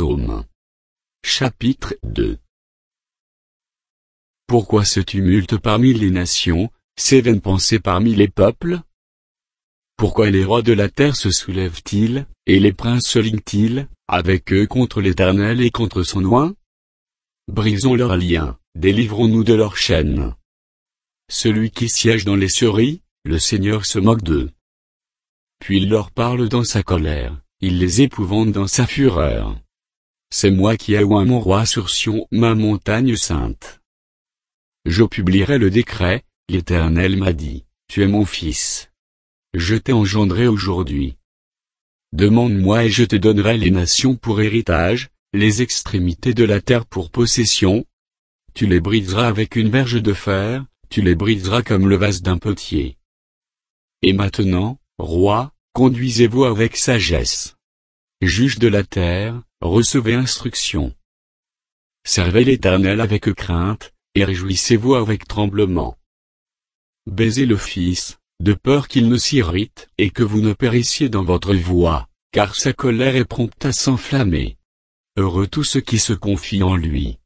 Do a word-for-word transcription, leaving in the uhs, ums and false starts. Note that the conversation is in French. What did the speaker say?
Psaume. Chapitre deux. Pourquoi ce tumulte parmi les nations, ces vaines pensées parmi les peuples? Pourquoi les rois de la terre se soulèvent-ils, et les princes se lignent-ils, avec eux contre l'Éternel et contre son oint? Brisons leurs liens, délivrons-nous de leurs chaînes. Celui qui siège dans les scieries, le Seigneur se moque d'eux. Puis il leur parle dans sa colère, il les épouvante dans sa fureur. C'est moi qui ai oint mon roi sur Sion, ma montagne sainte. Je publierai le décret, l'Éternel m'a dit, tu es mon fils. Je t'ai engendré aujourd'hui. Demande-moi et je te donnerai les nations pour héritage, les extrémités de la terre pour possession. Tu les briseras avec une verge de fer, tu les briseras comme le vase d'un potier. Et maintenant, roi, conduisez-vous avec sagesse. Juge de la terre, recevez instruction. Servez l'Éternel avec crainte, et réjouissez-vous avec tremblement. Baisez le Fils, de peur qu'il ne s'irrite, et que vous ne périssiez dans votre voie, car sa colère est prompte à s'enflammer. Heureux tous ceux qui se confient en lui.